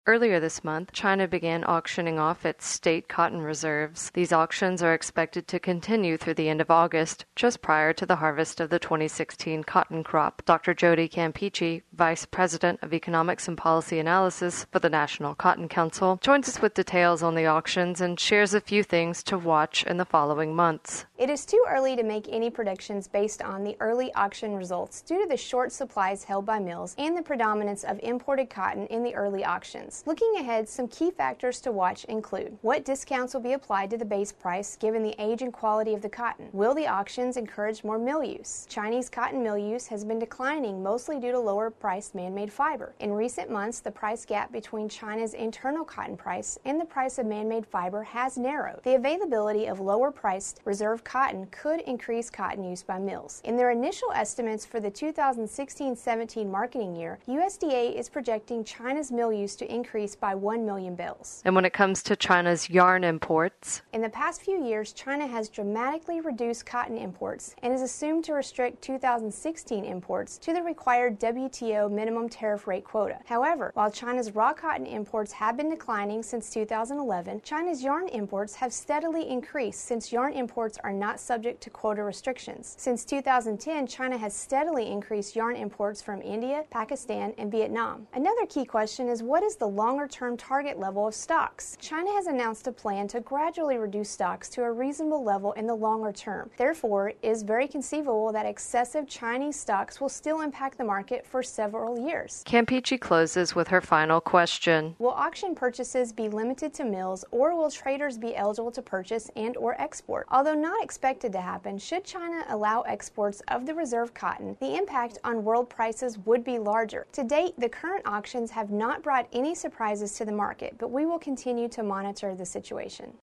Earlier this month, China began auctioning off its state cotton reserves. These auctions are expected to continue through the end of August, just prior to the harvest of the 2016 cotton crop. Dr. Jody Campeachy, Vice President of Economics and Policy Analysis for the National Cotton Council, joins us with details on the auctions and shares a few things to watch in the following months. It is too early to make any predictions based on the early auction results due to the short supplies held by mills and the predominance of imported cotton in the early auctions. Looking ahead, some key factors to watch include what discounts will be applied to the base price given the age and quality of the cotton. Will the auctions encourage more mill use? Chinese cotton mill use has been declining mostly due to lower priced man-made fiber. In recent months, the price gap between China's internal cotton price and the price of man-made fiber has narrowed. The availability of lower priced reserve cotton could increase cotton use by mills. In their initial estimates for the 2016-17 marketing year, USDA is projecting China's mill use to increase by 1 million bales. And when it comes to China's yarn imports, in the past few years, China has dramatically reduced cotton imports and is assumed to restrict 2016 imports to the required WTO minimum tariff rate quota. However, while China's raw cotton imports have been declining since 2011, China's yarn imports have steadily increased since yarn imports are not subject to quota restrictions. Since 2010, China has steadily increased yarn imports from India, Pakistan, and Vietnam. Another key question is, what is the longer-term target level of stocks? China has announced a plan to gradually reduce stocks to a reasonable level in the longer term. Therefore, it is very conceivable that excessive Chinese stocks will still impact the market for several years. Campeachy closes with her final question. Will auction purchases be limited to mills, or will traders be eligible to purchase and/or export? Although not expected to happen, should China allow exports of the reserve cotton, the impact on world prices would be larger. To date, the current auctions have not brought any surprises to the market, but we will continue to monitor the situation.